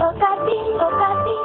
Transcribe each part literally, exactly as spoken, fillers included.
Okapi, Okapi.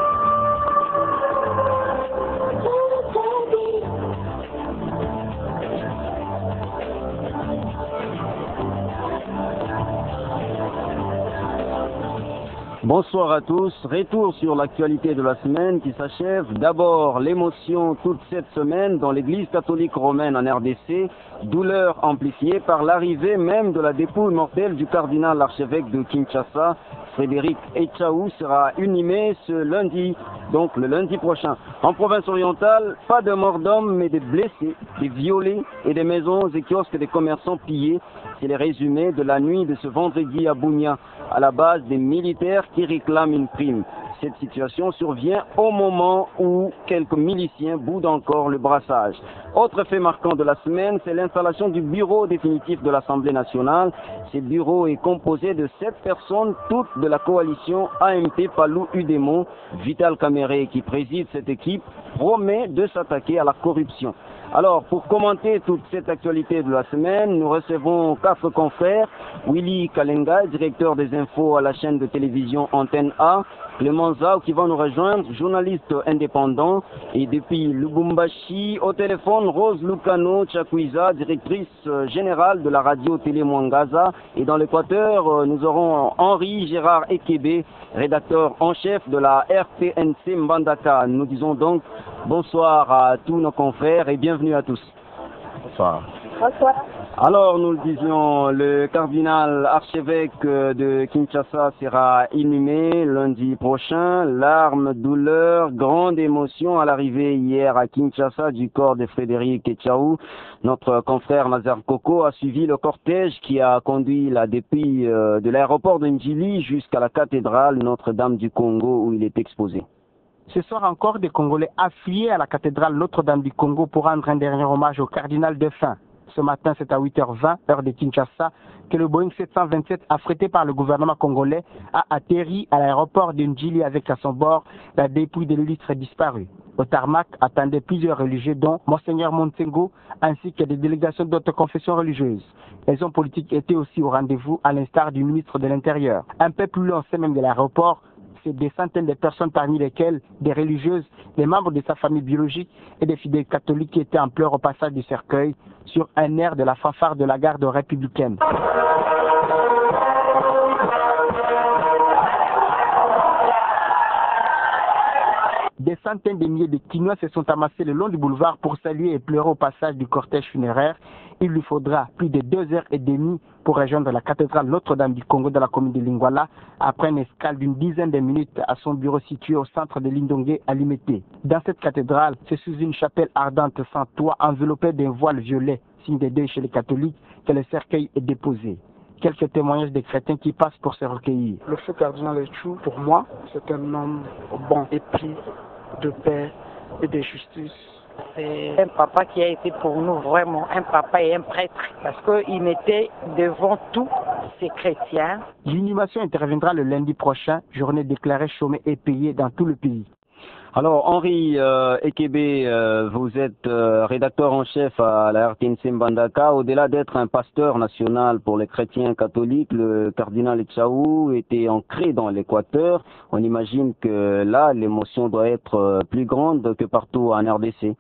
Bonsoir à tous, retour sur l'actualité de la semaine qui s'achève. D'abord, l'émotion toute cette semaine dans l'église catholique romaine en R D C, douleur amplifiée par l'arrivée même de la dépouille mortelle du cardinal archevêque de Kinshasa, Frédéric Etchaou, sera inhumé ce lundi, donc le lundi prochain. En province orientale, pas de morts d'hommes, mais des blessés, des violés et des maisons et kiosques des commerçants pillés. C'est le résumé de la nuit de ce vendredi à Bunia, à la base des militaires qui réclament une prime. Cette situation survient au moment où quelques miliciens boudent encore le brassage. Autre fait marquant de la semaine, c'est l'installation du bureau définitif de l'Assemblée nationale. Ce bureau est composé de sept personnes, toutes de la coalition A M P Palou Udemo. Vital Kamere, qui préside cette équipe, promet de s'attaquer à la corruption. Alors, pour commenter toute cette actualité de la semaine, nous recevons quatre confrères. Willy Kalenga, directeur des infos à la chaîne de télévision Antenne A. Clément Zao, qui va nous rejoindre, journaliste indépendant. Et depuis Lubumbashi, au téléphone, Rose Lucano Chakwiza, directrice générale de la radio Télé Mwangaza. Et dans l'Équateur, nous aurons Henri Gérard Ekebe, rédacteur en chef de la R T N C Mbandaka. Nous disons donc bonsoir à tous nos confrères et bienvenue à tous. Bonsoir. Bonsoir. Alors, nous le disions, le cardinal archevêque de Kinshasa sera inhumé lundi prochain. Larmes, douleur, grande émotion à l'arrivée hier à Kinshasa du corps de Frédéric Etchaou. Notre confrère Mazar Koko a suivi le cortège qui a conduit la dépouille de l'aéroport de Njili jusqu'à la cathédrale Notre-Dame du Congo où il est exposé. Ce soir encore, des Congolais affiliés à la cathédrale Notre-Dame du Congo pour rendre un dernier hommage au cardinal défunt. Ce matin, c'est à huit heures vingt, heure de Kinshasa, que le Boeing sept cent vingt-sept, affrété par le gouvernement congolais, a atterri à l'aéroport de Njili avec à son bord la dépouille de l'illustre disparu. Au tarmac attendaient plusieurs religieux, dont Monseigneur Montsengo, ainsi que des délégations d'autres confessions religieuses. Les hommes politiques étaient aussi au rendez-vous, à l'instar du ministre de l'Intérieur. Un peu plus loin, c'est même de l'aéroport, c'est des centaines de personnes, parmi lesquelles des religieuses, des membres de sa famille biologique et des fidèles catholiques qui étaient en pleurs au passage du cercueil sur un air de la fanfare de la garde républicaine. Des centaines de milliers de Kinois se sont amassés le long du boulevard pour saluer et pleurer au passage du cortège funéraire. Il lui faudra plus de deux heures et demie pour rejoindre la cathédrale Notre-Dame du Congo dans la commune de Lingwala, après une escale d'une dizaine de minutes à son bureau situé au centre de Lindongue à Limete. Dans cette cathédrale, c'est sous une chapelle ardente sans toit, enveloppée d'un voile violet, signe de deuil chez les catholiques, que le cercueil est déposé. Quelques témoignages des chrétiens qui passent pour se recueillir. Le feu cardinal Etchaou, pour moi, c'est un homme bon, épris de paix et de justice. C'est un papa qui a été pour nous vraiment un papa et un prêtre, parce qu'il mettait devant tous ces chrétiens. L'inhumation interviendra le lundi prochain, journée déclarée chômée et payée dans tout le pays. Alors, Henri euh, Ekebe, euh, vous êtes euh, rédacteur en chef à la R T N C Mbandaka. Au-delà d'être un pasteur national pour les chrétiens catholiques, le cardinal Etchaou était ancré dans l'Équateur. On imagine que là, l'émotion doit être euh, plus grande que partout en R D C.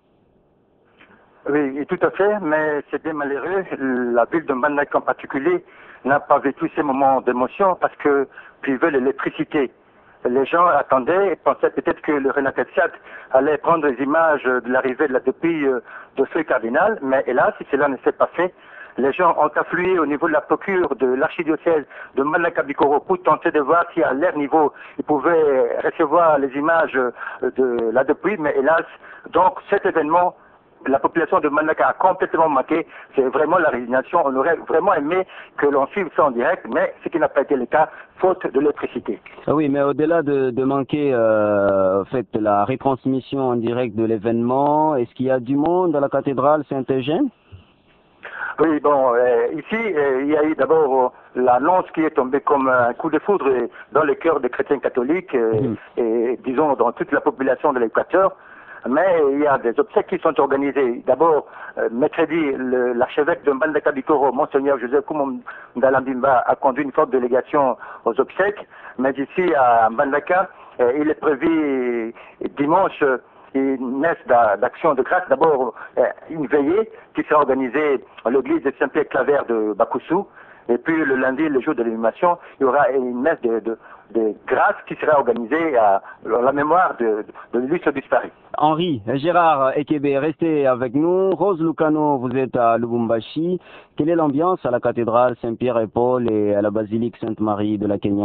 Oui, tout à fait, mais c'est bien malheureux. La ville de Mbandaka en particulier n'a pas vécu ces moments d'émotion parce que privait l'électricité. Les gens attendaient et pensaient peut-être que le Renatel Siat allait prendre des images de l'arrivée de la dépouille de ce cardinal, mais hélas, si cela ne s'est pas fait, les gens ont afflué au niveau de la procure de l'archidiocèse de Mbandaka-Bikoro pour tenter de voir si à leur niveau ils pouvaient recevoir les images de la dépouille, mais hélas, donc cet événement, la population de Mbandaka a complètement manqué. C'est vraiment la résignation. On aurait vraiment aimé que l'on suive ça en direct, mais ce qui n'a pas été le cas, faute de l'électricité. Ah oui, mais au-delà de, de manquer euh, en fait, la retransmission en direct de l'événement, est-ce qu'il y a du monde à la cathédrale Saint-Eugène? Oui, bon, euh, ici, euh, il y a eu d'abord euh, l'annonce qui est tombée comme un coup de foudre dans le cœur des chrétiens catholiques euh, mmh. et, disons, dans toute la population de l'Équateur. mais il y a des obsèques qui sont organisées. D'abord, euh, mercredi, l'archevêque de Mbandaka Bikoro, Monseigneur Joseph Koumou Ndalambimba, a conduit une forte délégation aux obsèques, mais ici à Mbandaka, euh, il est prévu dimanche une messe d'action de grâce, d'abord euh, une veillée qui sera organisée à l'église de Saint-Pierre-Claver de Bakoussou, et puis le lundi, le jour de l'animation, il y aura une messe de, de, de grâce qui sera organisée à, à la mémoire de, de, de l'illustre disparu. Henri, Gérard Ekebe, restez avec nous. Rose Lucano, vous êtes à Lubumbashi. Quelle est l'ambiance à la cathédrale Saint-Pierre et Paul et à la basilique Sainte-Marie de la Kenya?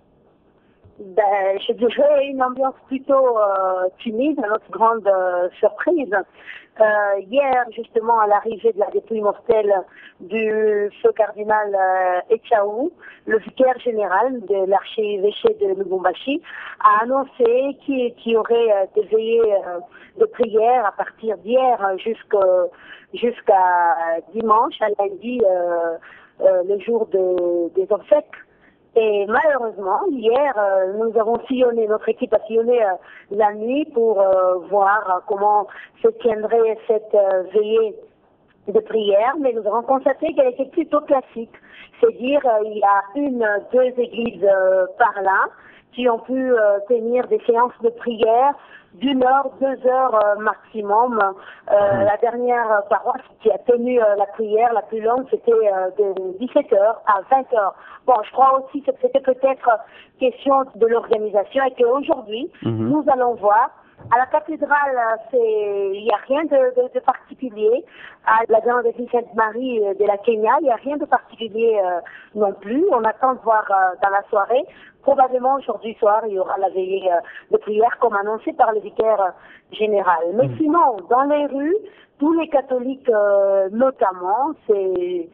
Ben, je dirais une ambiance plutôt euh, timide, à notre grande euh, surprise. Euh, hier, justement, à l'arrivée de la dépouille mortelle du feu cardinal euh, Echaou, le vicaire général de l'archevêché de Lubumbashi a annoncé qu'il qu y aurait euh, des veillées euh, de prière à partir d'hier jusqu'à jusqu'à dimanche, à lundi, euh, euh, le jour de, des obsèques. Et malheureusement, hier, euh, nous avons sillonné, notre équipe a sillonné euh, la nuit pour euh, voir euh, comment se tiendrait cette euh, veillée de prière, mais nous avons constaté qu'elle était plutôt classique. C'est-à-dire, euh, il y a une, deux églises euh, par là qui ont pu euh, tenir des séances de prière d'une heure, deux heures euh, maximum. Euh, mmh. La dernière paroisse qui a tenu euh, la prière la plus longue, c'était euh, de dix-sept heures à vingt heures. Bon, je crois aussi que c'était peut-être question de l'organisation et qu'aujourd'hui, mmh. nous allons voir. À la cathédrale, il n'y a rien de, de, de particulier. À la grande église Sainte-Marie de la Kenya, il n'y a rien de particulier euh, non plus. On attend de voir euh, dans la soirée. Probablement aujourd'hui soir, il y aura la veillée euh, de prière comme annoncé par le vicaire euh, général. Mais mmh. sinon, dans les rues, tous les catholiques euh, notamment, c'est...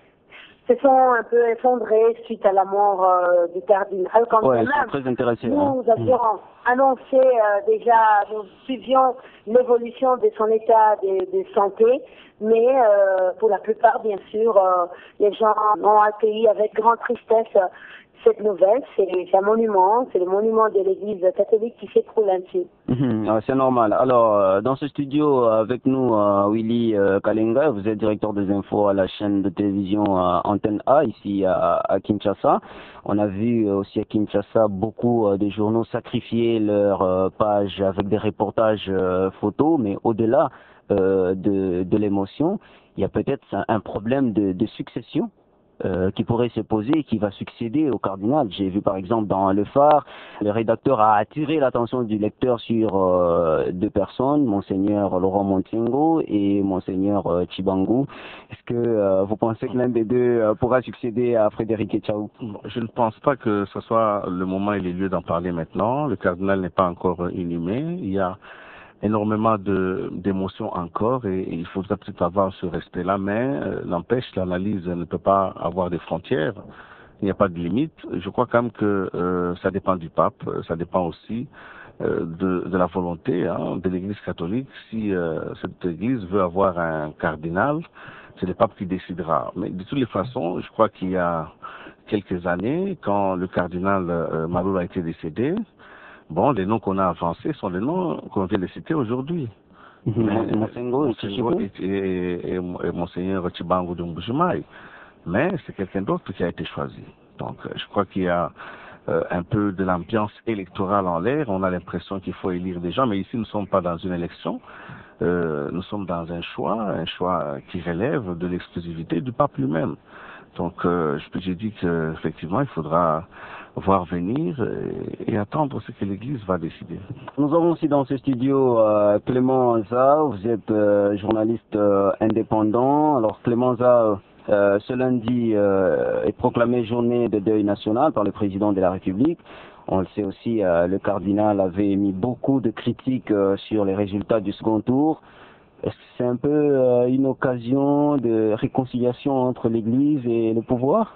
se sont un peu effondrés suite à la mort euh, du cardinal. Quand ouais, même, très intéressé, nous hein. avions mmh. annoncé euh, déjà, nous suivions l'évolution de son état de, de santé, mais euh, pour la plupart, bien sûr, euh, les gens ont accueilli avec grande tristesse euh, cette nouvelle. C'est un monument, c'est le monument de l'église catholique qui s'écroule ainsi. Mmh, c'est normal. Alors, euh, dans ce studio, avec nous, euh, Willy euh, Kalenga, vous êtes directeur des infos à la chaîne de télévision euh, Antenne A, ici à, à Kinshasa. On a vu aussi à Kinshasa beaucoup euh, de journaux sacrifier leur euh, page avec des reportages euh, photos, mais au-delà euh, de, de l'émotion, il y a peut-être un, un problème de, de succession Euh, qui pourrait se poser et qui va succéder au cardinal. J'ai vu par exemple dans Le Phare, le rédacteur a attiré l'attention du lecteur sur euh, deux personnes, Monseigneur Laurent Montengo et Monseigneur euh, Chibangu. Est-ce que euh, vous pensez que l'un des deux euh, pourra succéder à Frédéric Echaou? Je ne pense pas que ce soit le moment et les lieux d'en parler maintenant. Le cardinal n'est pas encore inhumé. Il y a énormément de d'émotions encore et, et il faudrait peut-être avoir ce respect-là, mais euh, n'empêche, l'analyse ne peut pas avoir des frontières, il n'y a pas de limite. Je crois quand même que euh, ça dépend du pape, ça dépend aussi euh, de, de la volonté hein, de l'Église catholique. Si euh, cette Église veut avoir un cardinal, c'est le pape qui décidera. Mais de toutes les façons, je crois qu'il y a quelques années, quand le cardinal euh, Malou a été décédé, bon, les noms qu'on a avancés sont les noms qu'on vient de citer aujourd'hui. Mmh. Monsengo et, et, et, et, et Monseigneur Chibangu de Mbujimaï. Mais c'est quelqu'un d'autre qui a été choisi. Donc, je crois qu'il y a euh, un peu de l'ambiance électorale en l'air. On a l'impression qu'il faut élire des gens, mais ici, nous ne sommes pas dans une élection. Euh, nous sommes dans un choix, un choix qui relève de l'exclusivité du pape lui-même. Donc, euh, j'ai dit qu'effectivement, il faudra voir venir et, et attendre ce que l'Église va décider. Nous avons aussi dans ce studio euh, Clément Za, vous êtes euh, journaliste euh, indépendant. Alors Clément Za, euh, ce lundi euh, est proclamé journée de deuil national par le président de la République. On le sait aussi, euh, le cardinal avait émis beaucoup de critiques euh, sur les résultats du second tour. Est-ce que c'est un peu euh, une occasion de réconciliation entre l'Église et le pouvoir?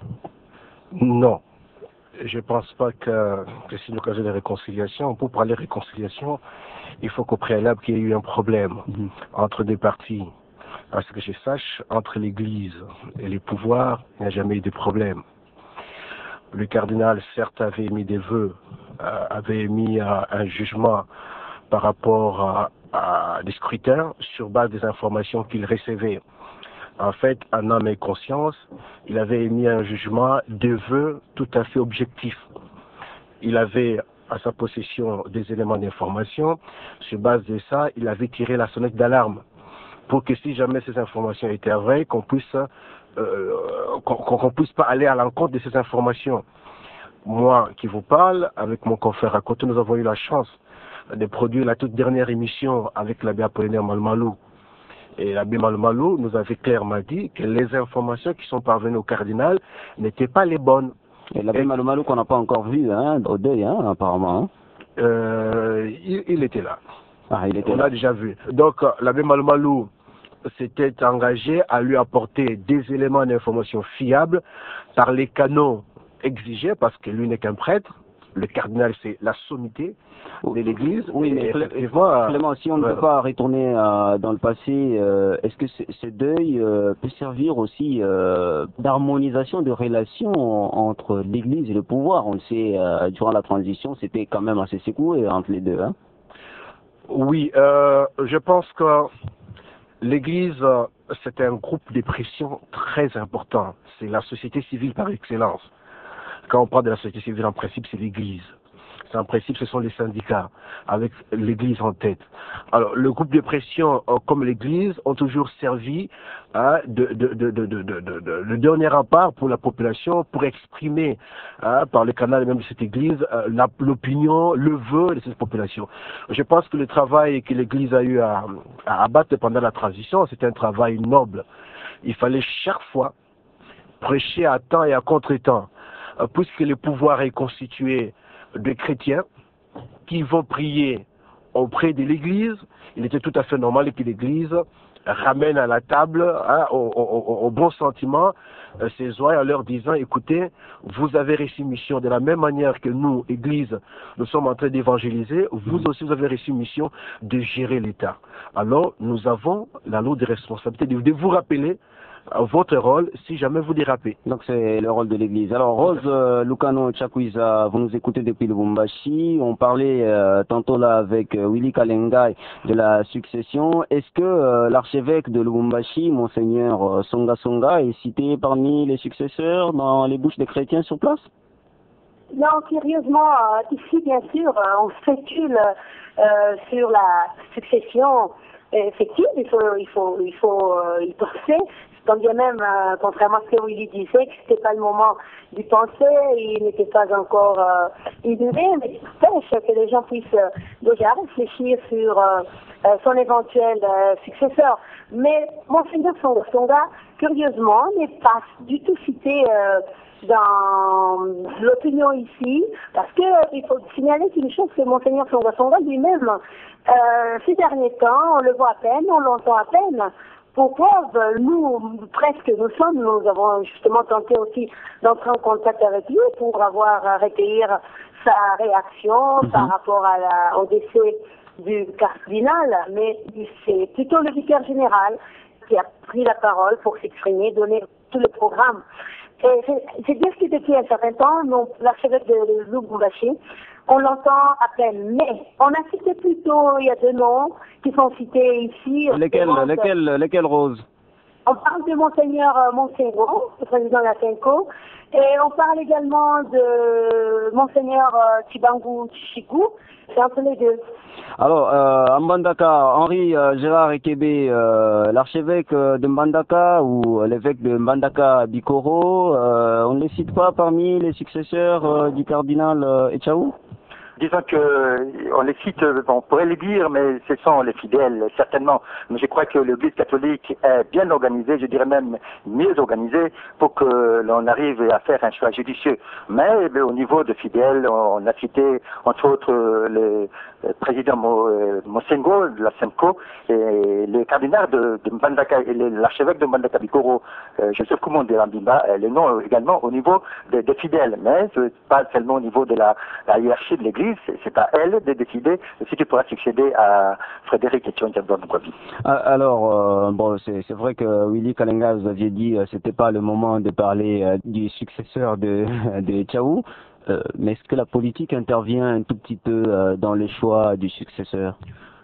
Non. Je ne pense pas que, que c'est une occasion de réconciliation. Pour parler de réconciliation, il faut qu'au préalable qu'il y ait eu un problème mmh. entre deux parties. Parce que je sache, entre l'Église et les pouvoirs, il n'y a jamais eu de problème. Le cardinal, certes, avait émis des vœux, euh, avait émis euh, un jugement par rapport à euh, des scrutins sur base des informations qu'il recevait. En fait, en âme et conscience, il avait émis un jugement de vœux tout à fait objectif. Il avait à sa possession des éléments d'information. Sur base de ça, il avait tiré la sonnette d'alarme pour que si jamais ces informations étaient vraies, qu'on puisse euh, qu'on qu'on puisse pas aller à l'encontre de ces informations. Moi qui vous parle, avec mon confrère à côté, nous avons eu la chance de produire la toute dernière émission avec l'abbé Apollinaire Malmalou. Et l'abbé Malmalou nous avait clairement dit que les informations qui sont parvenues au cardinal n'étaient pas les bonnes. Et l'abbé Malmalou qu'on n'a pas encore vu, hein, au deuil, hein, apparemment. Hein. Euh, il, il était là. Ah, il était On là. l'a déjà vu. Donc, l'abbé Malmalou s'était engagé à lui apporter des éléments d'information fiables par les canaux exigés, parce que lui n'est qu'un prêtre. Le cardinal, c'est la sommité de l'Église. Oui, mais effectivement, Clément, si on ne voilà. peut pas retourner euh, dans le passé, euh, est-ce que ce, ce deuil euh, peut servir aussi euh, d'harmonisation de relations entre l'Église et le pouvoir? On le sait, euh, durant la transition, c'était quand même assez secoué entre les deux. Hein. Oui, euh, je pense que l'Église, euh, c'est un groupe de pression très important. C'est la société civile par excellence. Quand on parle de la société civile, en principe, c'est l'Église. C'est en principe, ce sont les syndicats, avec l'Église en tête. Alors, le groupe de pression, euh, comme l'Église, ont toujours servi hein, de, de, de, de, de, de, de, de, de dernier rempart pour la population, pour exprimer, hein, par le canal même de cette Église, euh, l'opinion, le vœu de cette population. Je pense que le travail que l'Église a eu à, à abattre pendant la transition, c'était un travail noble. Il fallait chaque fois prêcher à temps et à contre-temps, euh, puisque le pouvoir est constitué de chrétiens qui vont prier auprès de l'Église. Il était tout à fait normal que l'Église ramène à la table, hein, au, au, au bon sentiment, euh, ces oies en leur disant, écoutez, vous avez reçu mission de la même manière que nous, Église, nous sommes en train d'évangéliser, vous aussi vous avez reçu mission de gérer l'État. Alors, nous avons la lourde responsabilité de, de vous rappeler votre rôle si jamais vous dérapez. Donc c'est le rôle de l'Église. Alors Rose euh, Lucano Chakwiza, vous nous écoutez depuis Lubumbashi. On parlait euh, tantôt là avec euh, Willy Kalengai de la succession. Est-ce que euh, l'archevêque de Lubumbashi, Monseigneur euh, Songa Songa, est cité parmi les successeurs dans les bouches des chrétiens sur place? Non, curieusement, euh, ici bien sûr, euh, on spécule euh, sur la succession effective. Il faut, il faut, il faut euh, y penser. Quand bien même, euh, contrairement à ce que Willy disait, que c'était pas le moment d'y penser, il n'était pas encore euh, inhumé, mais n'empêche que les gens puissent euh, déjà réfléchir sur euh, euh, son éventuel euh, successeur. Mais Monseigneur Songa Songa, curieusement, n'est pas du tout cité euh, dans l'opinion ici, parce que euh, il faut signaler qu'une chose, que Monseigneur Songa Songa lui-même, euh, ces derniers temps, on le voit à peine, on l'entend à peine. Pourquoi nous, presque nous sommes, nous avons justement tenté aussi d'entrer en contact avec lui pour avoir à recueillir sa réaction mm-hmm. par rapport à la, au décès du cardinal, mais c'est plutôt le vicaire général qui a pris la parole pour s'exprimer, donner tout le programme. Et c'est dire que depuis un certain temps, l'archevêque de Lubumbashi, on l'entend à peine, mais on a cité plutôt, il y a deux noms qui sont cités ici. Lesquels, lesquels, lesquels, Rose? On parle de Monseigneur Monsengo, le président de la Senko, et on parle également de Monseigneur Chibangu Chichiku, c'est entre les deux. Alors, euh, Mbandaka, Henri euh, Gérard Ekebe, euh, l'archevêque de Mbandaka ou l'évêque de Mbandaka Bikoro, euh, on ne les cite pas parmi les successeurs euh, du cardinal euh, Echaou? Disons que on les cite, on pourrait les dire, mais ce sont les fidèles, certainement. Mais je crois que l'Église catholique est bien organisée, je dirais même mieux organisée, pour que l'on arrive à faire un choix judicieux. Mais, mais au niveau de fidèles, on a cité entre autres le, le président Monsengo de la Semco et le cardinal de, de Mbandaka et l'archevêque de Mbandaka Bikoro, euh, Joseph Koumon de Lambimba, les noms également au niveau des, des fidèles, mais pas seulement au niveau de la, la hiérarchie de l'Église. C'est à elle de décider si tu pourras succéder à Frédéric Etienne Mugwabi. Alors, euh, bon, c'est vrai que Willy Kalenga, vous aviez dit que c'était pas le moment de parler euh, du successeur de, de Tchaou, euh, mais est-ce que la politique intervient un tout petit peu euh, dans le choix du successeur?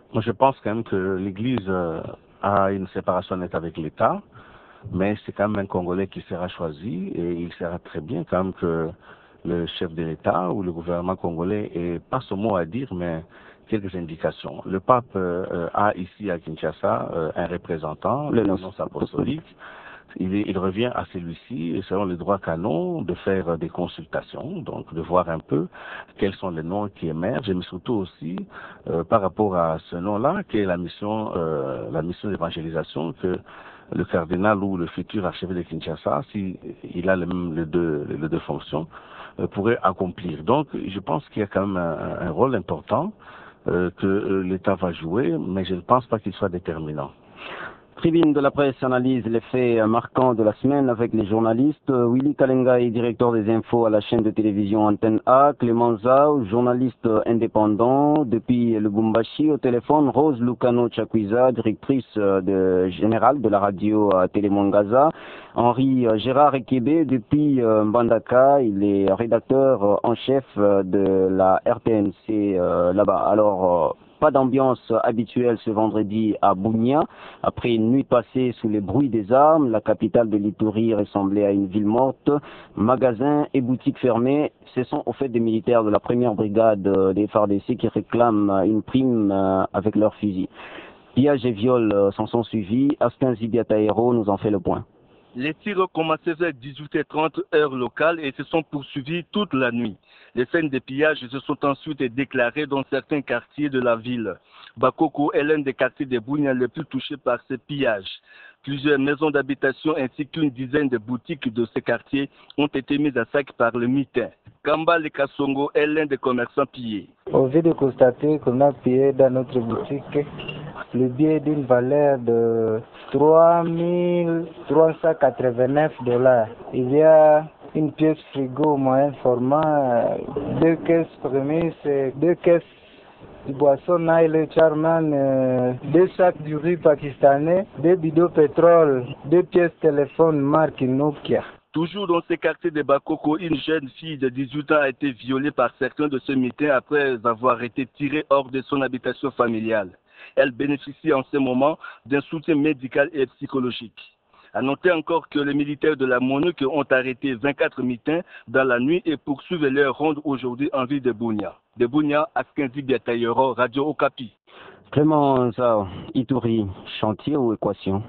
Moi, je pense quand même que l'Église euh, a une séparation nette avec l'État, mais c'est quand même un Congolais qui sera choisi et il sera très bien quand même que le chef de l'État ou le gouvernement congolais ait pas ce mot à dire, mais quelques indications. Le pape euh, a ici à Kinshasa euh, un représentant, le nonce apostolique. Il, est, il revient à celui-ci, selon le droit canon, de faire des consultations, donc de voir un peu quels sont les noms qui émergent, mais surtout aussi euh, par rapport à ce nom-là, qui est la mission, euh, la mission d'évangélisation que le cardinal ou le futur archevêque de Kinshasa, s'il il a le même les deux, les deux fonctions, euh, pourrait accomplir. Donc, je pense qu'il y a quand même un, un rôle important euh, que euh, l'État va jouer, mais je ne pense pas qu'il soit déterminant. Tribune de la presse analyse les faits marquants de la semaine avec les journalistes. Willy Kalengai, directeur des infos à la chaîne de télévision Antenne A. Clément Zao, journaliste indépendant depuis le Lubumbashi. Au téléphone, Rose Lucano Chakwiza, directrice de, générale de la radio Télémongaza. Henri Gérard Ekebe depuis Mbandaka. Il est rédacteur en chef de la R T N C là-bas. Alors, pas d'ambiance habituelle ce vendredi à Bunia. Après une nuit passée sous les bruits des armes, la capitale de l'Ituri ressemblait à une ville morte. Magasins et boutiques fermés. Ce sont au fait des militaires de la première brigade des F A R D C qui réclament une prime avec leurs fusils. Pillages et viols s'en sont suivis. Askin Zibiataero nous en fait le point. Les tirs ont commencé vers dix-huit heures trente heure locale et se sont poursuivis toute la nuit. Les scènes de pillage se sont ensuite déclarées dans certains quartiers de la ville. Bakoko est l'un des quartiers de Bunia les plus touchés par ces pillages. Plusieurs maisons d'habitation ainsi qu'une dizaine de boutiques de ces quartiers ont été mises à sac par le mitin. Kamba Le Kasongo est l'un des commerçants pillés. On vient de constater qu'on a pillé dans notre boutique le billet d'une valeur de trois mille trois cent quatre-vingt-neuf dollars. Il y a une pièce frigo moyen format, deux caisses prémices, deux caisses de boissons Nile Charman, euh, deux sacs du riz pakistanais, deux bidons pétrole, deux pièces téléphone marque Nokia. Toujours dans ces quartiers de Bakoko, une jeune fille de dix-huit ans a été violée par certains de ce mitin après avoir été tirée hors de son habitation familiale. Elle bénéficie en ce moment d'un soutien médical et psychologique. À noter encore que les militaires de la MONUC ont arrêté vingt-quatre mitins dans la nuit et poursuivent leur ronde aujourd'hui en ville de Bunia. De Bunia, Askenzi Biatayero, Radio Okapi. Clément Zao, Ituri, chantier ou équation?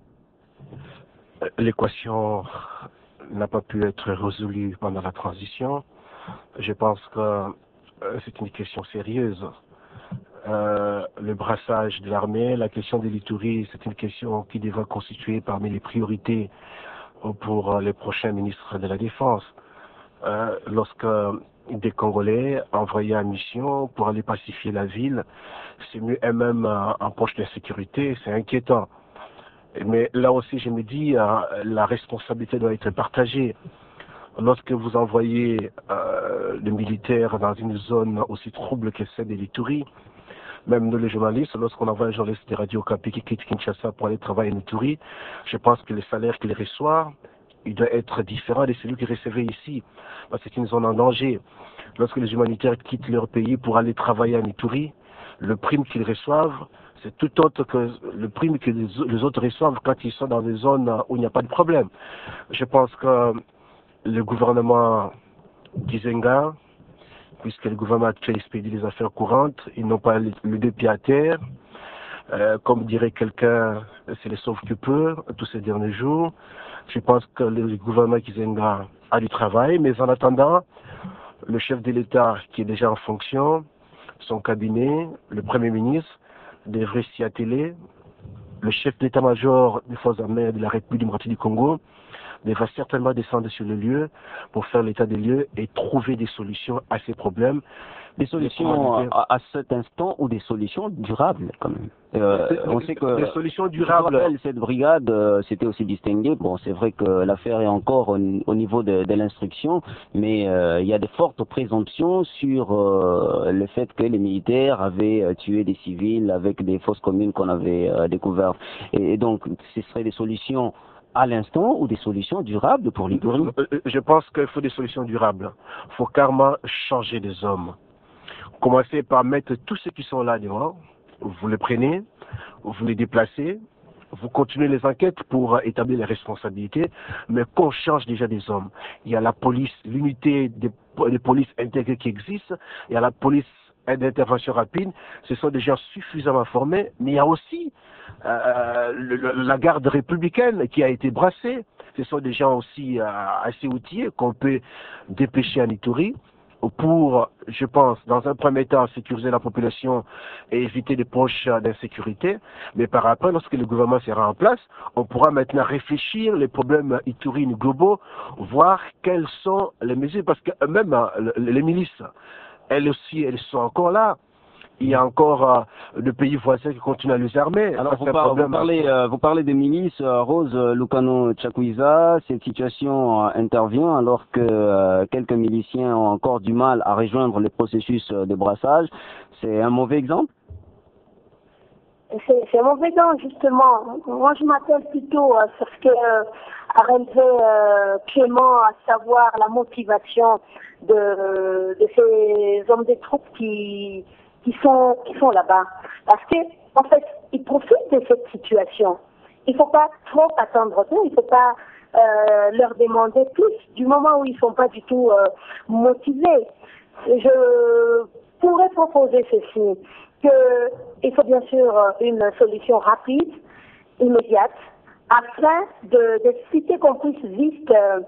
L'équation n'a pas pu être résolue pendant la transition. Je pense que euh, c'est une question sérieuse. Euh, le brassage de l'armée, la question de l'Ituri, c'est une question qui devra constituer parmi les priorités pour les prochains ministres de la Défense. Euh, lorsque des Congolais envoyés en mission pour aller pacifier la ville, c'est mieux eux-mêmes en poche d'insécurité, c'est inquiétant. Mais là aussi, je me dis, euh, la responsabilité doit être partagée. Lorsque vous envoyez euh, les militaires dans une zone aussi trouble que celle de l'Ituri, même nous les journalistes, lorsqu'on envoie un journaliste de Radio Okapi qui quitte Kinshasa pour aller travailler en Ituri, je pense que le salaire qu'il reçoit, il doit être différent de celui qu'il recevait ici, parce que c'est une zone en danger. Lorsque les humanitaires quittent leur pays pour aller travailler en Ituri, le prime qu'ils reçoivent, c'est tout autre que le prime que les autres reçoivent quand ils sont dans des zones où il n'y a pas de problème. Je pense que le gouvernement d'Izenga, puisque le gouvernement actuel expédie les affaires courantes, ils n'ont pas le, le deux pieds à terre. Euh, comme dirait quelqu'un, c'est les sauve-qui-peut tous ces derniers jours. Je pense que le gouvernement Kizenga a du travail, mais en attendant, le chef de l'État qui est déjà en fonction, son cabinet, le Premier ministre, devrait s'y atteler. Le chef d'état-major des forces armées de la République démocratique du Congo devra certainement descendre sur le lieu pour faire l'état des lieux et trouver des solutions à ces problèmes. Des solutions à, à cet instant ou des solutions durables quand même. Euh, on sait que des solutions durables. Je rappelle, cette brigade euh, s'était aussi distinguée. Bon, c'est vrai que l'affaire est encore au, au niveau de, de l'instruction, mais euh, il y a de fortes présomptions sur euh, le fait que les militaires avaient euh, tué des civils avec des fosses communes qu'on avait euh, découvertes. Et, et donc, ce seraient des solutions à l'instant ou des solutions durables pour l'Ituri? Je pense qu'il faut des solutions durables. Il faut carrément changer des hommes. Commencer par mettre tous ceux qui sont là devant, vous les prenez, vous les déplacez, vous continuez les enquêtes pour établir les responsabilités, mais qu'on change déjà des hommes. Il y a la police, l'unité des, des polices intégrées qui existe, il y a la police d'intervention rapide, ce sont des gens suffisamment formés, mais il y a aussi euh, le, le, la garde républicaine qui a été brassée, ce sont des gens aussi euh, assez outillés qu'on peut dépêcher à Ituri pour, je pense, dans un premier temps, sécuriser la population et éviter des poches d'insécurité. Mais par après, lorsque le gouvernement sera en place, on pourra maintenant réfléchir les problèmes iturines globaux, voir quelles sont les mesures, parce que même les milices, elles aussi, elles sont encore là. Il y a encore euh, le pays voisin qui continue à les armer. Alors vous, par, vous, parlez, euh, vous parlez des milices, euh, Rose Lucano Tchakouiza, cette situation euh, intervient alors que euh, quelques miliciens ont encore du mal à rejoindre le processus de brassage. C'est un mauvais exemple? C'est un mauvais exemple, justement. Moi, je m'appelle plutôt à ce que euh, a relevé euh, Clément, à savoir la motivation de, de ces hommes des troupes qui qui sont qui sont là-bas, parce que en fait ils profitent de cette situation. Il faut pas trop attendre d'eux, il faut pas euh, leur demander plus du moment où ils sont pas du tout euh, motivés. Je pourrais proposer ceci, que il faut bien sûr une solution rapide, immédiate, afin de d'éviter qu'on puisse vite euh,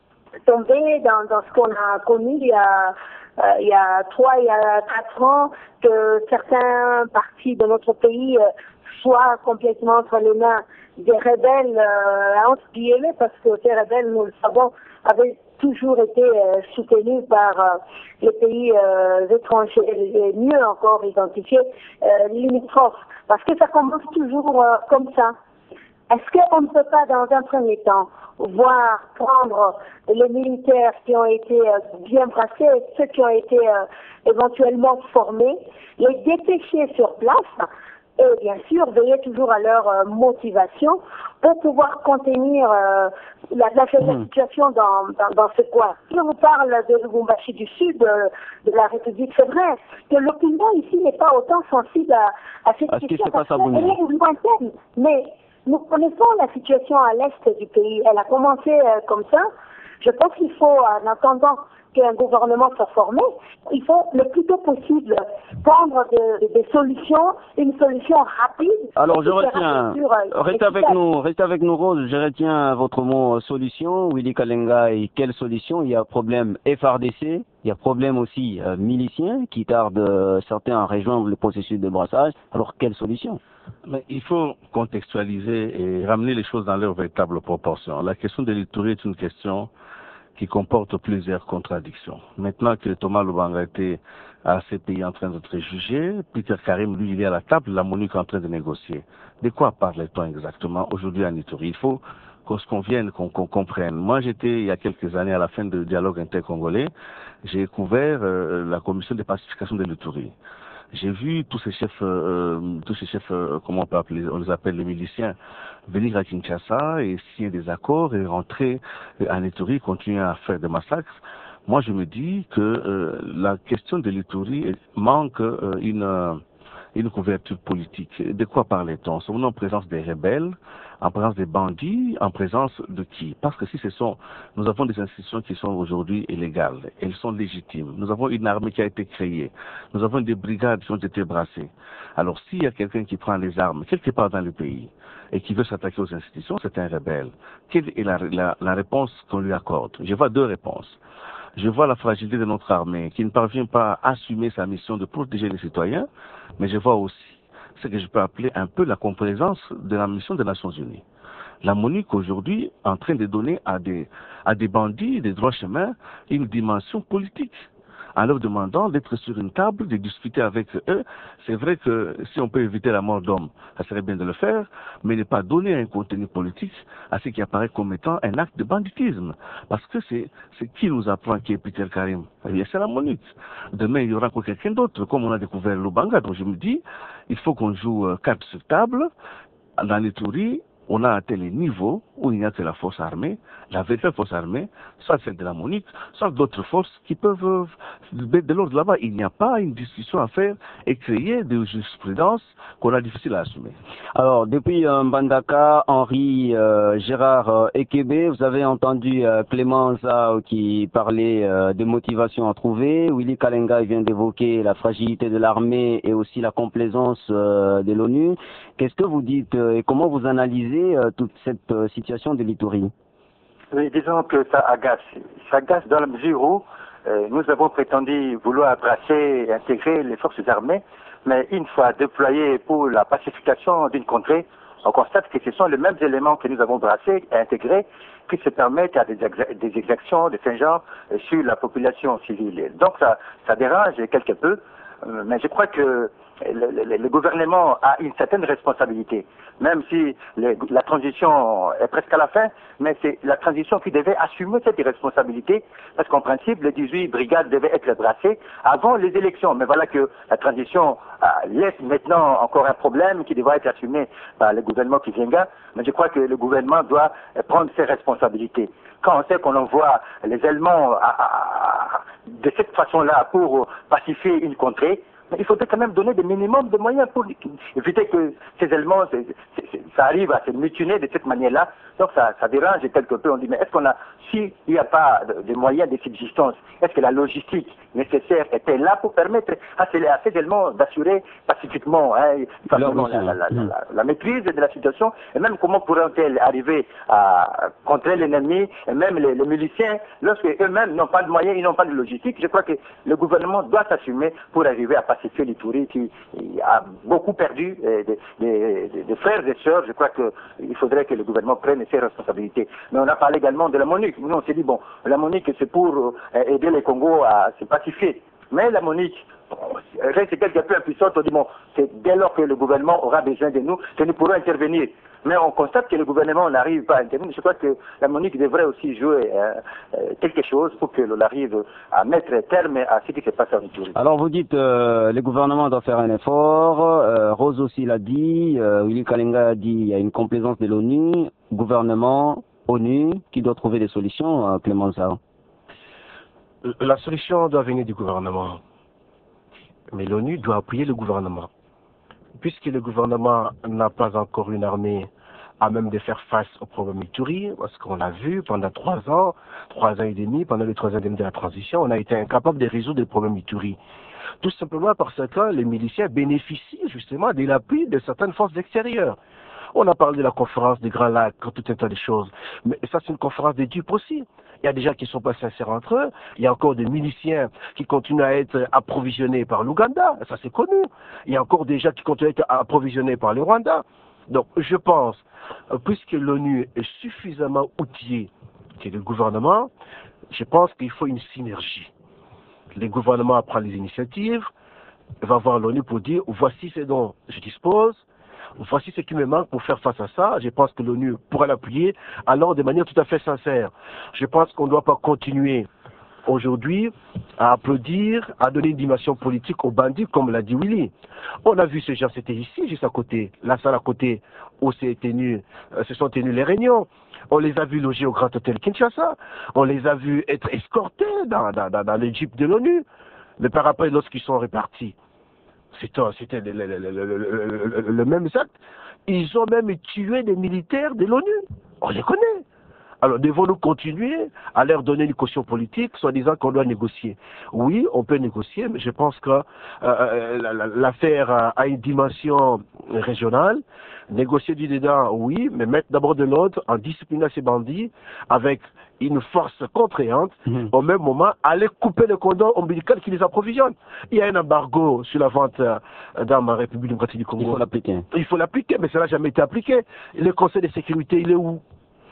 tomber dans, dans ce qu'on a connu il y a Euh, il y a trois, il y a quatre ans, que certains partis de notre pays euh, soient complètement entre les mains des rebelles, euh, entre guillemets, parce que ces rebelles, nous le savons, avaient toujours été euh, soutenus par euh, les pays euh, étrangers, et mieux encore identifiés, euh, limitrophes, parce que ça commence toujours euh, comme ça. Est-ce qu'on ne peut pas, dans un premier temps, voir prendre les militaires qui ont été euh, bien brassés, ceux qui ont été euh, éventuellement formés, les dépêcher sur place et bien sûr veiller toujours à leur euh, motivation pour pouvoir contenir euh, la, la, la situation dans, dans, dans ce coin. Je vous parle de Lubumbashi du Sud, de, de la République. C'est vrai que l'opinion ici n'est pas autant sensible à, à cette Est-ce question que c'est pas ça, parce qu'elle est lointaine, mais nous connaissons la situation à l'est du pays. Elle a commencé euh, comme ça. Je pense qu'il faut, en attendant qu'un gouvernement soit formé, il faut le plus tôt possible prendre de, de, des solutions, une solution rapide. Alors je retiens, restez avec nous, restez avec nous Rose, je retiens votre mot solution, Willy Kalenga, et quelle solution? Il y a problème F R D C, il y a problème aussi euh, milicien qui tarde euh, certains à rejoindre le processus de brassage. Alors quelle solution? Mais il faut contextualiser et ramener les choses dans leurs véritables proportions. La question de l'Ituri est une question qui comporte plusieurs contradictions. Maintenant que Thomas Lubanga était à ces pays en train d'être jugé, Peter Karim, lui, il est à la table, la MONUC est en train de négocier. De quoi parle-t-on exactement aujourd'hui en Ituri? Il faut qu'on se convienne, qu'on qu'on comprenne. Moi, j'étais il y a quelques années à la fin du dialogue intercongolais, j'ai couvert euh, la commission de pacification de l'Ituri. J'ai vu tous ces chefs, euh, tous ces chefs, euh, comment on peut appeler, on les appelle les miliciens, venir à Kinshasa et signer des accords et rentrer en Ituri, continuer à faire des massacres. Moi, je me dis que euh, la question de l'Ituri manque euh, une, euh, une couverture politique. De quoi parlait-on? Sommes-nous en présence des rebelles, en présence des bandits, en présence de qui? Parce que si ce sont, nous avons des institutions qui sont aujourd'hui illégales, elles sont légitimes. Nous avons une armée qui a été créée. Nous avons des brigades qui ont été brassées. Alors s'il y a quelqu'un qui prend les armes quelque part dans le pays et qui veut s'attaquer aux institutions, c'est un rebelle. Quelle est la, la, la réponse qu'on lui accorde? Je vois deux réponses. Je vois la fragilité de notre armée qui ne parvient pas à assumer sa mission de protéger les citoyens, mais je vois aussi ce que je peux appeler un peu la complaisance de la mission des Nations Unies. La MONUC aujourd'hui est en train de donner à des, à des bandits, des droits chemins, une dimension politique. En leur demandant d'être sur une table, de discuter avec eux. C'est vrai que si on peut éviter la mort d'hommes, ça serait bien de le faire, mais ne pas donner un contenu politique à ce qui apparaît comme étant un acte de banditisme. Parce que c'est qui nous apprend qui est Peter Karim? Eh bien, c'est la MONUC. Demain, il y aura encore quelqu'un d'autre, comme on a découvert Lubanga. Donc je me dis, il faut qu'on joue carte sur table. Dans l'Ituri, on a atteint les niveaux où il n'y a que la force armée, la véritable force armée, soit celle de la MONUC, soit d'autres forces qui peuvent euh, mettre de l'ordre là-bas. Il n'y a pas une discussion à faire et créer de jurisprudence qu'on a difficile à assumer. Alors, depuis euh, Mbandaka, Henri euh, Gérard euh, Ekebe, vous avez entendu euh, Clément Zao qui parlait euh, de motivation à trouver. Willy Kalenga vient d'évoquer la fragilité de l'armée et aussi la complaisance euh, de l'ONU. Qu'est-ce que vous dites euh, et comment vous analysez euh, toute cette euh, situation de l'Itourie? Oui, disons que ça agace. Ça agace dans la mesure où euh, nous avons prétendu vouloir brasser et intégrer les forces armées, mais une fois déployées pour la pacification d'une contrée, on constate que ce sont les mêmes éléments que nous avons brassés et intégrés qui se permettent à des, des exactions de ce genre euh, sur la population civile. Donc ça, ça dérange quelque peu, euh, mais je crois que Le, le, le gouvernement a une certaine responsabilité, même si le, la transition est presque à la fin, mais c'est la transition qui devait assumer cette responsabilité, parce qu'en principe, les dix-huit brigades devaient être brassées avant les élections. Mais voilà que la transition euh, laisse maintenant encore un problème qui devra être assumé par le gouvernement qui vient. Mais je crois que le gouvernement doit euh, prendre ses responsabilités. Quand on sait qu'on envoie les Allemands à, à, à, de cette façon-là pour pacifier une contrée, mais il faudrait quand même donner des minimums de moyens pour éviter que ces éléments, c'est, c'est, c'est, ça arrive à se mutiner de cette manière-là. Donc ça, ça dérange quelque peu. On dit, mais est-ce qu'on a, s'il n'y a pas de, de moyens de subsistance, est-ce que la logistique nécessaire était là pour permettre à ces, à ces éléments d'assurer pacifiquement hein, la, la, la, la, la maîtrise de la situation, et même comment pourront-elles arriver à contrer l'ennemi, et même les, les miliciens, lorsque eux-mêmes n'ont pas de moyens, ils n'ont pas de logistique. Je crois que le gouvernement doit s'assumer pour arriver à pacifier l'Itourie qui a beaucoup perdu des de, de, de frères et sœurs. Je crois qu'il faudrait que le gouvernement prenne ses responsabilités. Mais on a parlé également de la MONUC. Nous on s'est dit, bon, la MONUC c'est pour aider les Congos à se pacifier. Mais la MONUC reste quelque peu impuissante. On dit, bon, c'est dès lors que le gouvernement aura besoin de nous que nous pourrons intervenir. Mais on constate que le gouvernement n'arrive pas à intervenir. Je crois que la MONUC devrait aussi jouer euh, euh, quelque chose pour que l'on arrive à mettre terme à ce qui se passe en Itourie. Alors vous dites euh, le gouvernement doit faire un effort, euh, Rose aussi l'a dit, euh, Willy Kalenga a dit il y a une complaisance de l'ONU, gouvernement, ONU, qui doit trouver des solutions, euh, Clément Zao. La solution doit venir du gouvernement. Mais l'ONU doit appuyer le gouvernement. Puisque le gouvernement n'a pas encore une armée à même de faire face au problème Itourie, parce qu'on l'a vu pendant trois ans, trois ans et demi, pendant les trois ans et demi de la transition, on a été incapable de résoudre le problème Itourie. Tout simplement parce que les miliciens bénéficient justement de l'appui de certaines forces extérieures. On a parlé de la conférence des Grands Lacs, tout un tas de choses. Mais ça, c'est une conférence des dupes aussi. Il y a des gens qui ne sont pas sincères entre eux. Il y a encore des miliciens qui continuent à être approvisionnés par l'Ouganda. Ça, c'est connu. Il y a encore des gens qui continuent à être approvisionnés par le Rwanda. Donc, je pense, puisque l'ONU est suffisamment outillée, que le gouvernement, je pense qu'il faut une synergie. Le gouvernement prend les initiatives, va voir l'ONU pour dire, voici ce dont je dispose, voici ce qui me manque pour faire face à ça. Je pense que l'ONU pourra l'appuyer, alors de manière tout à fait sincère. Je pense qu'on ne doit pas continuer aujourd'hui à applaudir, à donner une dimension politique aux bandits, comme l'a dit Willy. On a vu ces gens, c'était ici, juste à côté, la salle à côté, où tenu, euh, se sont tenues les réunions. On les a vus loger au Grand Hôtel Kinshasa. On les a vus être escortés dans, dans, dans, dans les jeeps de l'ONU. Mais par après, lorsqu'ils sont répartis, c'était le, le, le, le, le, le même acte. Ils ont même tué des militaires de l'ONU. On les connaît. Alors, devons-nous continuer à leur donner une caution politique, soit disant qu'on doit négocier? Oui, on peut négocier, mais je pense que euh, l'affaire a une dimension régionale. Négocier du dedans, oui, mais mettre d'abord de l'ordre en disciplinant ces bandits avec une force contraignante, mmh. Au même moment, aller couper le cordon ombilical qui les approvisionne. Il y a un embargo sur la vente dans ma République démocratique du Congo. Il faut l'appliquer. Il faut l'appliquer, mais ça n'a jamais été appliqué. Le Conseil de sécurité, il est où?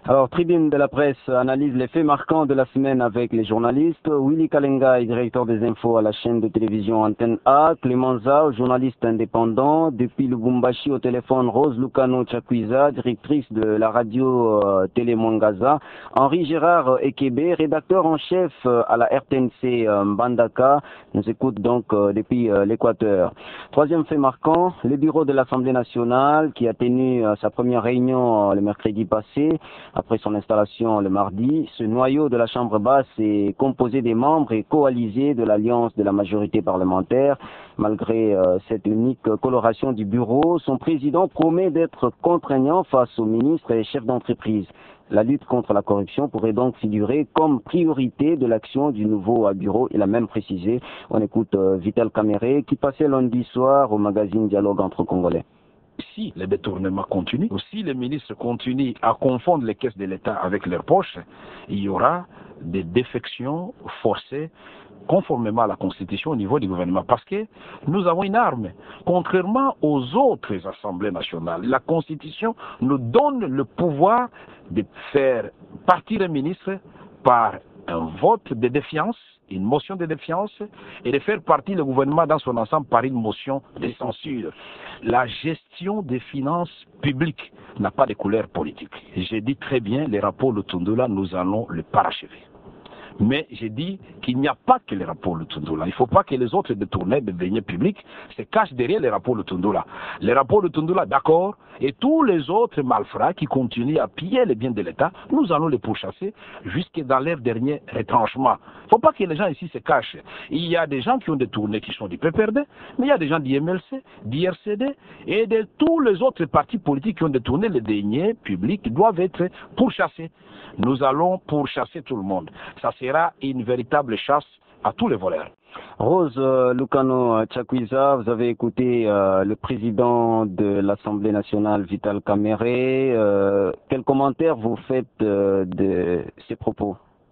Alors, Tribune de la presse analyse les faits marquants de la semaine avec les journalistes. Willy Kalenga, directeur des infos à la chaîne de télévision Antenne A. Clément Zao, journaliste indépendant. Depuis Lubumbashi au téléphone, Rose Lucano Chakwiza, directrice de la radio euh, Télé Mwangaza. Henri Gérard Ekebe, rédacteur en chef euh, à la R T N C euh, Mbandaka, nous écoute donc euh, depuis euh, l'Équateur. Troisième fait marquant, le bureau de l'Assemblée nationale qui a tenu euh, sa première réunion euh, le mercredi passé. Après son installation le mardi, ce noyau de la Chambre basse est composé des membres et coalisés de l'Alliance de la majorité parlementaire. Malgré euh, cette unique coloration du bureau, son président promet d'être contraignant face aux ministres et chefs d'entreprise. La lutte contre la corruption pourrait donc figurer comme priorité de l'action du nouveau bureau. Il a même précisé. On écoute euh, Vital Kamere qui passait lundi soir au magazine Dialogue entre Congolais. Si les détournements continuent, ou si les ministres continuent à confondre les caisses de l'État avec leurs poches, il y aura des défections forcées conformément à la Constitution au niveau du gouvernement. Parce que nous avons une arme. Contrairement aux autres assemblées nationales, la Constitution nous donne le pouvoir de faire partir un ministre par un vote de défiance, une motion de défiance, et de faire partir le gouvernement dans son ensemble par une motion de censure. La gestion des finances publiques n'a pas de couleur politique. J'ai dit très bien, les rapports Lutundula, nous allons le parachever. Mais j'ai dit qu'il n'y a pas que les rapports Lutundula. Il ne faut pas que les autres détournés de deniers publics se cachent derrière les rapports Lutundula. Les rapports Lutundula, d'accord, et tous les autres malfrats qui continuent à piller les biens de l'État, nous allons les pourchasser jusque dans leur dernier retranchement. Il ne faut pas que les gens ici se cachent. Il y a des gens qui ont détourné, qui sont du P P R D, mais il y a des gens du M L C, du R C D et de tous les autres partis politiques qui ont détourné les deniers publics qui doivent être pourchassés. Nous allons pourchasser tout le monde. Ça sera une véritable chasse à tous les voleurs. Rose euh, Lucano Chakwiza, vous avez écouté euh, le président de l'Assemblée nationale, Vital Kamere. Euh, quel commentaire vous faites euh, de ces propos?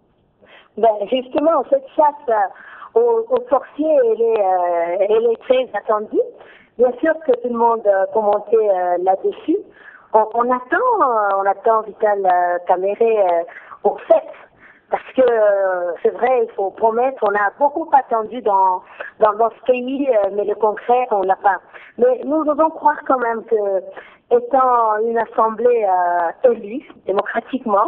Ben, justement, cette chasse euh, aux, aux sorciers, elle est, euh, elle est très attendue. Bien sûr que tout le monde euh, commentait euh, là-dessus. On, on attend, euh, on attend Vital euh, Kamere euh, au fait. Parce que euh, c'est vrai, il faut promettre, on a beaucoup attendu dans, dans, dans ce pays, euh, mais le concret, on l'a pas. Mais nous devons croire quand même que, étant une assemblée euh, élue démocratiquement,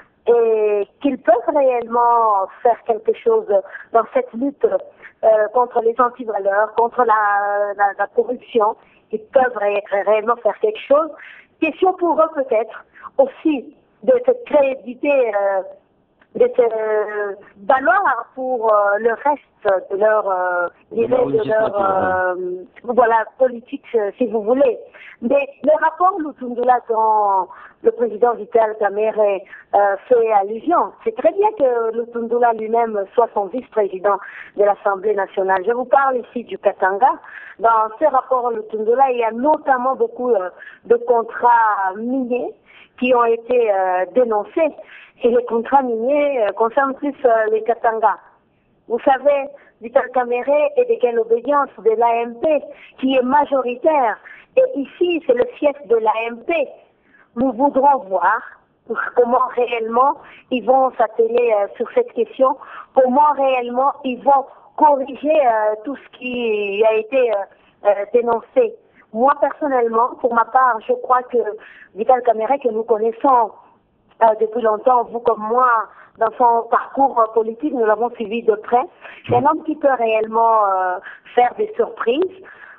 et qu'ils peuvent réellement faire quelque chose dans cette lutte euh, contre les antivaleurs, contre la, la, la corruption, ils peuvent ré réellement faire quelque chose. Question pour eux peut-être aussi de cette crédibilité euh, de se valoir pour euh, le reste de leur, euh, de leur euh, voilà, politique, si vous voulez. Mais le rapport Lutundula dont le président Vital Kamere euh, fait allusion, c'est très bien que Lutundula lui-même soit son vice-président de l'Assemblée nationale. Je vous parle ici du Katanga. Dans ce rapport Lutundula, il y a notamment beaucoup euh, de contrats miniers qui ont été euh, dénoncés. Et les contrats miniers euh, concernent plus euh, les Katanga. Vous savez, Vital Kamere est de quelle obédience de l'A M P, qui est majoritaire. Et ici, c'est le fief de l'A M P. Nous voudrons voir comment réellement ils vont s'atteler euh, sur cette question, comment réellement ils vont corriger euh, tout ce qui a été euh, euh, dénoncé. Moi, personnellement, pour ma part, je crois que Vital Kamere, que nous connaissons euh, depuis longtemps, vous comme moi, dans son parcours euh, politique, nous l'avons suivi de près, c'est un homme qui peut réellement euh, faire des surprises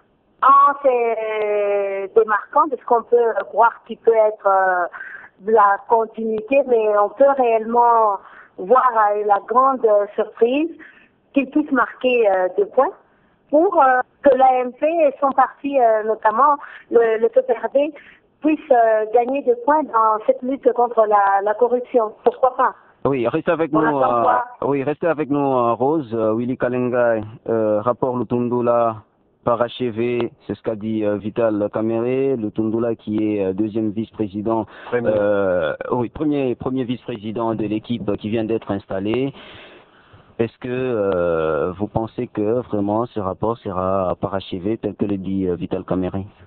en se démarquant de ce qu'on peut croire qui peut être euh, de la continuité, mais on peut réellement voir euh, la grande euh, surprise qu'il puisse marquer euh, deux points pour euh, que l'A M P et son parti, euh, notamment le, le P P R D, puissent euh, gagner des points dans cette lutte contre la, la corruption. Pourquoi pas? Oui, restez avec nous. Euh, oui, restez avec nous, euh, Rose. Euh, Willy Kalenga, euh, rapport Lutundula parachevé, c'est ce qu'a dit euh, Vital Kamere, Lutundula qui est euh, deuxième vice-président, euh, oui, premier, premier vice-président de l'équipe qui vient d'être installée. Est-ce que euh, vous pensez que vraiment ce rapport sera parachevé tel que le dit euh, Vital Kamere?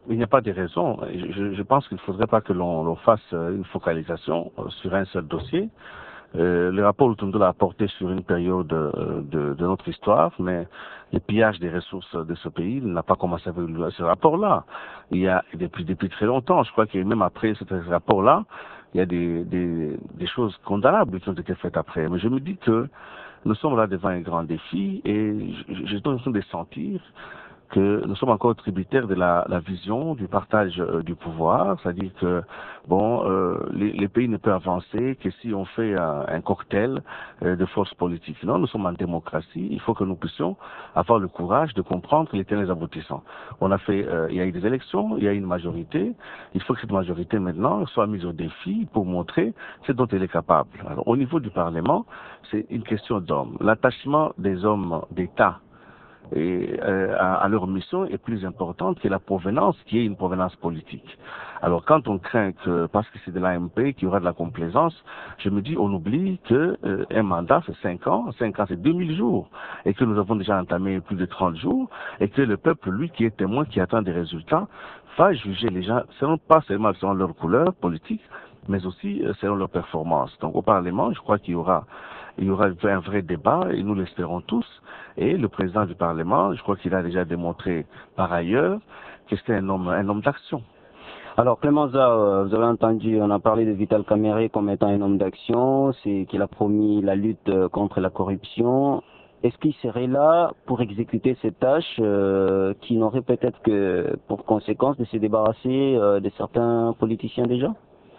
il n'y a pas de raison. Je, je pense qu'il ne faudrait pas que l'on fasse une focalisation sur un seul dossier. Euh, le rapport Lutundo l'a apporté sur une période euh, de, de notre histoire, mais le pillage des ressources de ce pays n'a pas commencé avec ce rapport-là. Il y a depuis, depuis très longtemps, je crois que même après ce rapport-là, il y a des, des, des choses condamnables qui ont été faites après. Mais je me dis que nous sommes là devant un grand défi et j'ai l'impression de sentir que nous sommes encore tributaires de la, la vision du partage euh, du pouvoir, c'est-à-dire que bon, euh, les, les pays ne peuvent avancer que si on fait un, un cocktail euh, de forces politiques. Non, nous sommes en démocratie, il faut que nous puissions avoir le courage de comprendre les tenants aboutissants. On a fait, euh, il y a eu des élections, il y a eu une majorité, il faut que cette majorité maintenant soit mise au défi pour montrer ce dont elle est capable. Alors, au niveau du Parlement, c'est une question d'hommes. L'attachement des hommes d'État et euh, à, à leur mission est plus importante que la provenance qui est une provenance politique. Alors quand on craint que, parce que c'est de l'A M P, qu'il y aura de la complaisance, je me dis on oublie que euh, un mandat c'est cinq ans, cinq ans c'est deux mille jours, et que nous avons déjà entamé plus de trente jours, et que le peuple, lui qui est témoin, qui attend des résultats, va juger les gens, selon, pas seulement selon leur couleur politique, mais aussi euh, selon leur performance. Donc au Parlement, je crois qu'il y aura il y aura un vrai débat, et nous l'espérons tous. Et le président du Parlement, je crois qu'il a déjà démontré par ailleurs que c'est un homme, un homme d'action. Alors Clémenza, vous avez entendu, on a parlé de Vital Kamerhe comme étant un homme d'action, c'est qu'il a promis la lutte contre la corruption. Est-ce qu'il serait là pour exécuter ces tâches euh, qui n'auraient peut-être que pour conséquence de se débarrasser euh, de certains politiciens déjà?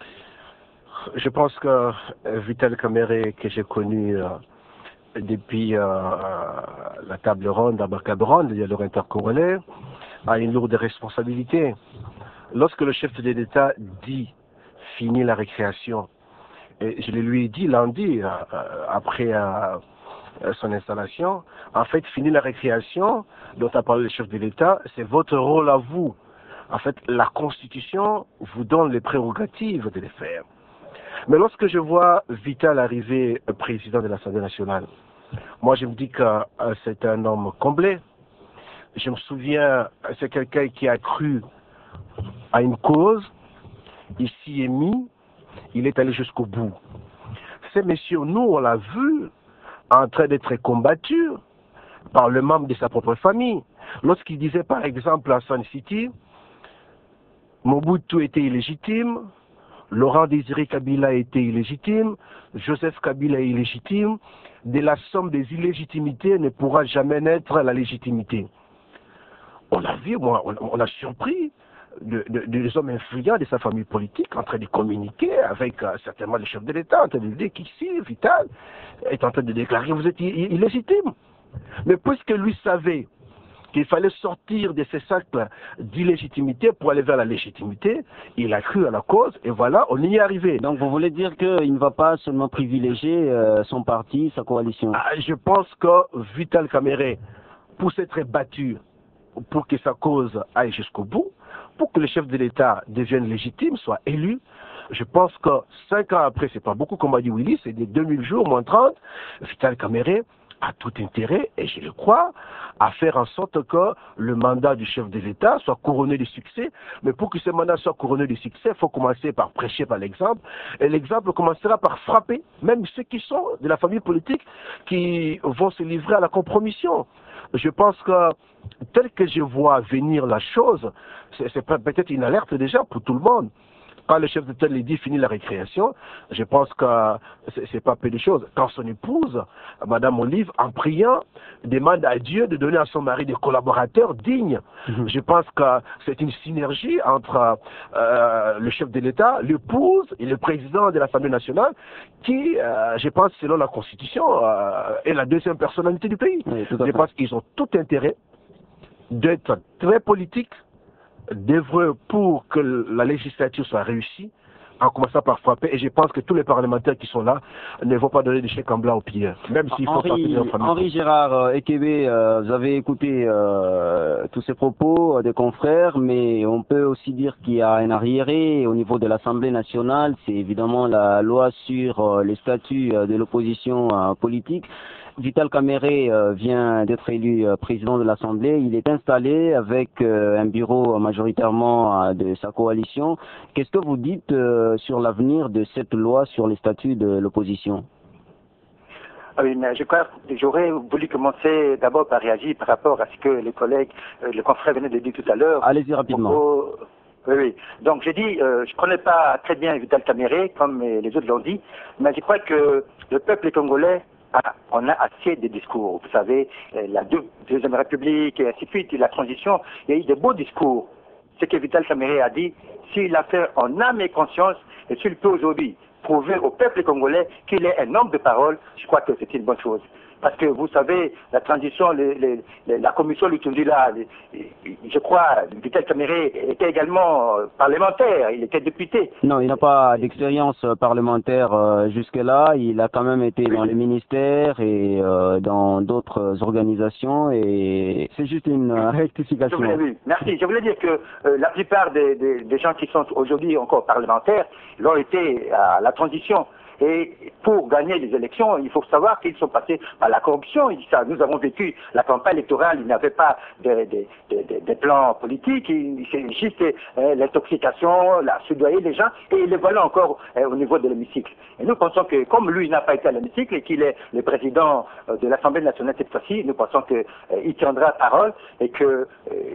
Je pense que Vital Kamerhe, que j'ai connu euh, depuis euh, la table ronde à Barcabrande, il y a leur intercongolais, a une lourde responsabilité. Lorsque le chef de l'État dit « fini la récréation », et je le lui ai dit lundi, euh, après euh, son installation, en fait, fini la récréation, dont a parlé le chef de l'État, c'est votre rôle à vous. En fait, la Constitution vous donne les prérogatives de les faire. Mais lorsque je vois Vital arriver président de l'Assemblée nationale, moi je me dis que euh, c'est un homme comblé. Je me souviens, c'est quelqu'un qui a cru à une cause, il s'y est mis, il est allé jusqu'au bout. Ces messieurs, nous on l'a vu en train d'être combattu par le membre de sa propre famille. Lorsqu'il disait par exemple à Sun City, Mobutu était illégitime, Laurent Désiré Kabila était illégitime, Joseph Kabila est illégitime, de la somme des illégitimités ne pourra jamais naître la légitimité. On a vu, moi, on, on a surpris de, de, de, des hommes influents de sa famille politique en train de communiquer avec euh, certainement le chef de l'État, en train de dire qu'ici, Vital est en train de déclarer que vous êtes illégitime. Mais puisque lui savait qu'il fallait sortir de ces cercles d'illégitimité pour aller vers la légitimité, il a cru à la cause et voilà, on y est arrivé. Donc vous voulez dire qu'il ne va pas seulement privilégier euh, son parti, sa coalition? Ah, je pense que Vital Kamerhe, pour s'être battu, pour que sa cause aille jusqu'au bout, pour que le chef de l'État devienne légitime, soit élu, je pense que cinq ans après, c'est pas beaucoup comme a dit Willy, c'est des deux mille jours, moins trente, Vital Kamerhe a tout intérêt, et je le crois, à faire en sorte que le mandat du chef de l'État soit couronné de succès. Mais pour que ce mandat soit couronné de succès, il faut commencer par prêcher par l'exemple. Et l'exemple commencera par frapper même ceux qui sont de la famille politique qui vont se livrer à la compromission. Je pense que tel que je vois venir la chose, c'est peut-être une alerte déjà pour tout le monde. Quand le chef d'État lui dit fini la récréation, je pense que c'est pas peu de choses. Quand son épouse, Madame Olive, en priant, demande à Dieu de donner à son mari des collaborateurs dignes. Mmh. Je pense que c'est une synergie entre euh, le chef de l'État, l'épouse et le président de l'Assemblée nationale, qui, euh, je pense, selon la Constitution, euh, est la deuxième personnalité du pays. Oui, je pense qu'ils ont tout intérêt d'être très politiques, d'œuvrer pour que la législature soit réussie, en commençant par frapper, et je pense que tous les parlementaires qui sont là ne vont pas donner des chèques en blanc aux pilleurs, même s'il faut Henri, Henri Gérard Ekebe, euh, vous avez écouté euh, tous ces propos euh, des confrères, mais on peut aussi dire qu'il y a un arriéré au niveau de l'Assemblée nationale, c'est évidemment la loi sur euh, les statuts euh, de l'opposition euh, politique. Vital Kamerhe euh, vient d'être élu euh, président de l'Assemblée. Il est installé avec euh, un bureau euh, majoritairement euh, de sa coalition. Qu'est-ce que vous dites euh, sur l'avenir de cette loi sur les statuts de l'opposition? Oui, mais je crois que j'aurais voulu commencer d'abord par réagir par rapport à ce que les collègues, euh, le confrère venait de dire tout à l'heure. Allez-y rapidement. Au... Oui, oui. Donc j'ai dit, euh, je ne connais pas très bien Vital Kamerhe, comme les autres l'ont dit, mais je crois que le peuple congolais, a, on a assez de discours. Vous savez, la deux, Deuxième République et ainsi de suite, la transition, il y a eu de beaux discours. Ce que Vital Kamerhe a dit, s'il a fait en âme et conscience, et s'il peut aujourd'hui prouver au peuple congolais qu'il est un homme de parole, je crois que c'est une bonne chose. Parce que vous savez, la transition, les, les, les, la commission Lutundi là, les, je crois, Vital Kamerhe était également parlementaire, il était député. Non, il n'a pas d'expérience parlementaire euh, jusque-là, il a quand même été oui. dans les ministères et euh, dans d'autres organisations et c'est juste une rectification. Je voulais, oui, merci. Je voulais dire que euh, la plupart des, des, des gens qui sont aujourd'hui encore parlementaires l'ont été à la transition. Et pour gagner les élections, il faut savoir qu'ils sont passés par la corruption. Ça, nous avons vécu la campagne électorale, il n'y avait pas de, de, de, de, de plan politique, c'est juste euh, l'intoxication, la soudoyer les gens, et les voilà encore euh, au niveau de l'hémicycle. Et nous pensons que comme lui n'a pas été à l'hémicycle et qu'il est le président euh, de l'Assemblée nationale cette fois-ci, nous pensons qu'il euh, tiendra parole et qu'il euh,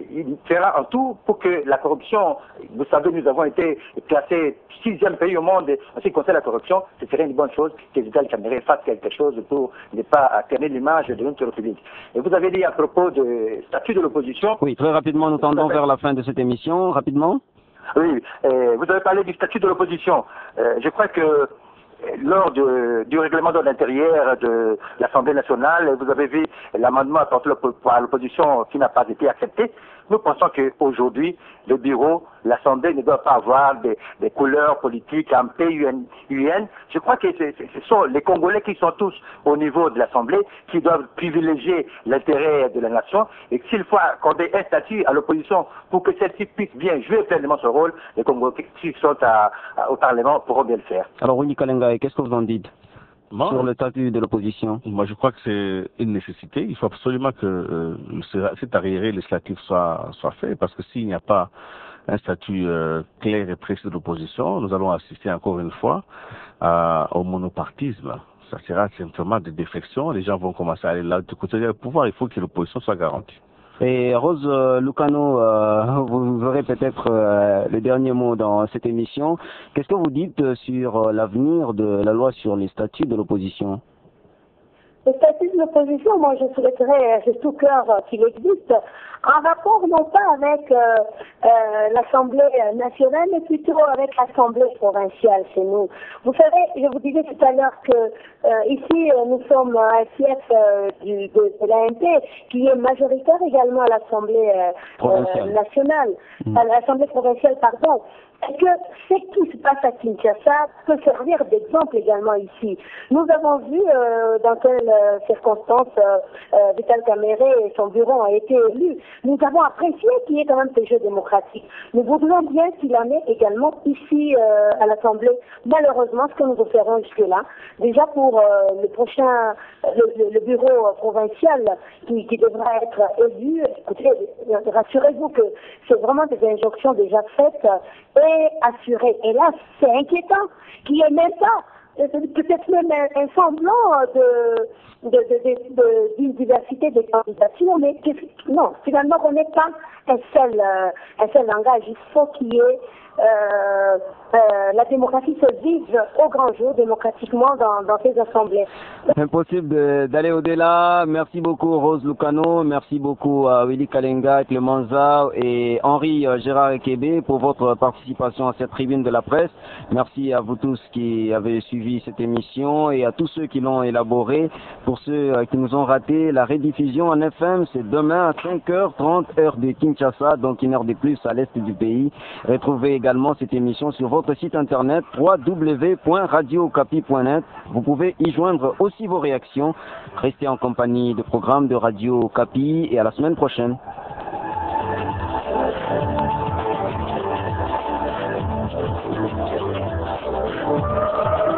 fera en tout pour que la corruption, vous savez, nous avons été classés sixième pays au monde en ce qui concerne la corruption, ce serait une bonne chose que Vital Kamerhe fasse quelque chose pour ne pas terner l'image de notre République. Et vous avez dit à propos du statut de l'opposition... Oui, très rapidement, nous tendons vers la fin de cette émission. Rapidement. Oui, euh, vous avez parlé du statut de l'opposition. Euh, je crois que lors de, du règlement d'ordre intérieur de l'Assemblée nationale, vous avez vu l'amendement apporté par l'opposition qui n'a pas été accepté. Nous pensons qu'aujourd'hui, le bureau, l'Assemblée ne doit pas avoir des, des couleurs politiques en P U N. Je crois que ce sont les Congolais qui sont tous au niveau de l'Assemblée qui doivent privilégier l'intérêt de la nation et s'il faut accorder un statut à l'opposition pour que celle-ci puisse bien jouer pleinement ce rôle, les Congolais qui sont à, à, au Parlement pourront bien le faire. Alors, Winnie Kalenga, qu'est-ce que vous en dites bon, sur le statut de l'opposition? Moi, je crois que c'est une nécessité. Il faut absolument que euh, cet arriéré législatif soit, soit fait, parce que s'il n'y a pas un statut euh, clair et précis de l'opposition, nous allons assister encore une fois à, au monopartisme. Ça sera simplement des défections. Les gens vont commencer à aller là du côté du pouvoir. Il faut que l'opposition soit garantie. Et Rose euh, Lucano, euh, vous aurez peut-être euh, le dernier mot dans cette émission. Qu'est-ce que vous dites sur euh, l'avenir de la loi sur les statuts de l'opposition? Le statut de l'opposition, moi je souhaiterais de tout cœur qu'il existe, en rapport non pas avec euh, euh, l'Assemblée nationale, mais plutôt avec l'Assemblée provinciale chez nous. Vous savez, je vous disais tout à l'heure que euh, ici nous sommes un fief euh, du, de, de l'A M P qui est majoritaire également à l'Assemblée euh, euh, nationale, mmh. à l'Assemblée provinciale, pardon. Et que ce qui se passe à Kinshasa peut servir d'exemple également ici. Nous avons vu euh, dans quelles euh, circonstances euh, euh, Vital Kamerhe et son bureau ont été élus. Nous avons apprécié qu'il y ait quand même ce jeu démocratique. Nous voudrions bien qu'il en ait également ici euh, à l'Assemblée. Malheureusement, ce que nous opérons jusque-là, déjà pour euh, le prochain, le, le bureau provincial qui, qui devra être élu, écoutez, rassurez-vous que c'est vraiment des injonctions déjà faites et assurées. Et là, c'est inquiétant qu'il n'y ait même pas, peut-être même un, un semblant de, de, de, de, d'une diversité de candidatures, mais que, non, finalement, on n'est pas un seul, un seul langage. Il faut qu'il y ait Euh, euh, la démocratie se vive au grand jour démocratiquement dans, dans ces assemblées. Impossible d'aller au-delà. Merci beaucoup Rose Lucano, merci beaucoup à Willy Kalenga, Clemenza et Henri Gérard Ekebe pour votre participation à cette tribune de la presse. Merci à vous tous qui avez suivi cette émission et à tous ceux qui l'ont élaborée. Pour ceux qui nous ont raté, la rediffusion en F M, c'est demain à cinq heures trente, heure de Kinshasa, donc une heure de plus à l'est du pays. Retrouvez également cette émission sur votre site internet w w w point radio okapi point net. Vous pouvez y joindre aussi vos réactions. Restez en compagnie de programmes de Radio Okapi et à la semaine prochaine. Thank you.